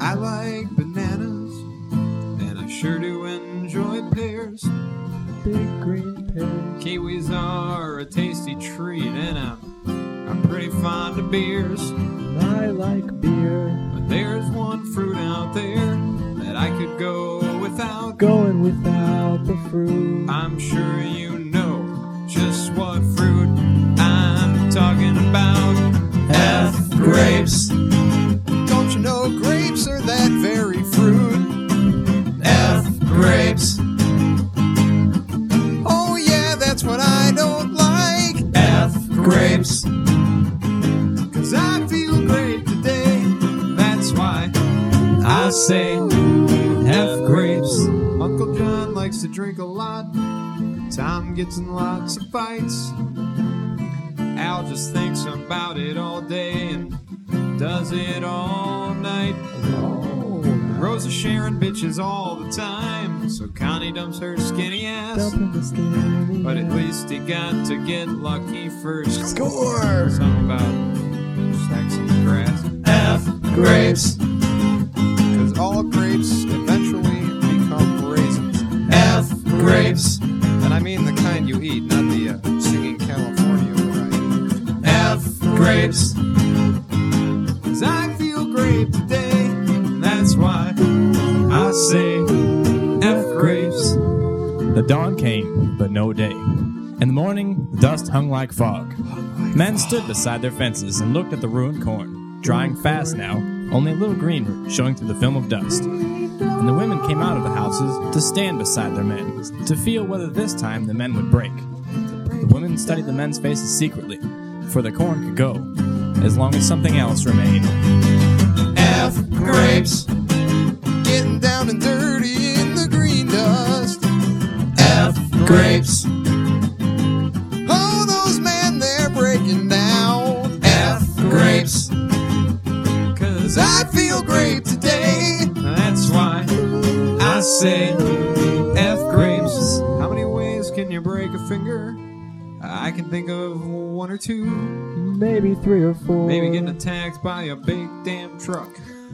I like bananas, and I sure do enjoy pears. Big green pears. Kiwis are a tasty treat, and I'm pretty fond of beers. I like beer. But there's one fruit out there that I could go without. Going without the fruit. I'm sure you know just what fruit I'm talking about. F grapes. Don't you know grapes are that very fruit? F grapes. Oh yeah, that's what I don't like. F grapes. 'Cause I feel great today. That's why I say F grapes. Uncle John likes to drink a lot. Tom gets in lots of fights. Al just thinks about it all day and does it all night. Rosa Sharon bitches all the time, so Connie dumps her skinny ass. But at least he got to get lucky first. Score! Something about stacks in the grass. F grapes. 'Cause all grapes eventually become raisins. F grapes. And I mean the kind you eat, not the singing California variety. F grapes. 'Cause I feel great today. That's why I say F grapes. The dawn came, but no day. In the morning, the dust hung like fog. Men stood beside their fences and looked at the ruined corn, drying fast now, only a little green showing through the film of dust. And the women came out of the houses to stand beside their men, to feel whether this time the men would break. The women studied the men's faces secretly, for the corn could go, as long as something else remained. F grapes. Getting down and dirty in the green dust. F grapes. Oh, those men, they're breaking down. F grapes. 'Cause I feel great today. That's why I say F grapes. How many ways can you break a finger? I can think of one or two. Maybe 3 or 4. Maybe getting attacked by a big damn truck.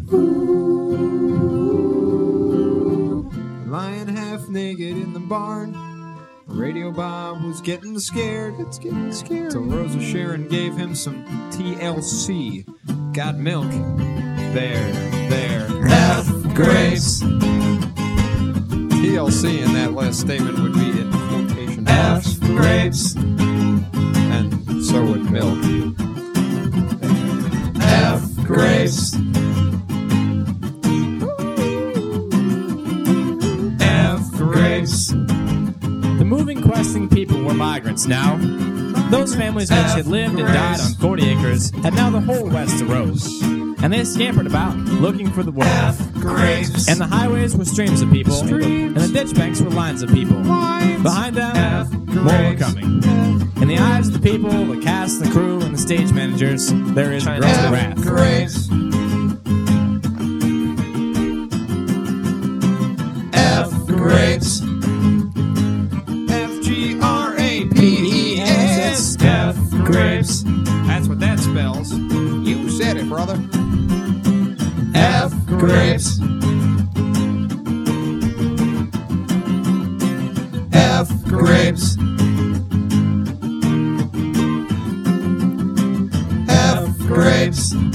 Lying half naked in the barn. Radio Bob was getting scared. It's getting scared. Till Rosa Sharon gave him some TLC. Got milk. There. F grapes. TLC in that last statement would be in quotation marks. F grapes. And so would milk. F grapes. F grapes. The moving, questing people were migrants now. Those families which had lived and died on 40 acres had now the whole West arose. And they scampered about, looking for the world. F grapes. And the highways were streams of people, and the ditch banks were lines of people. Behind them, more were coming. In the eyes of the people, the cast, the crew, and the stage managers, there is growing wrath. F grapes. F grapes. F-G-R-A-P-E-S. F grapes. That's what that spells. You said it, brother. F grapes. F grapes. F grapes.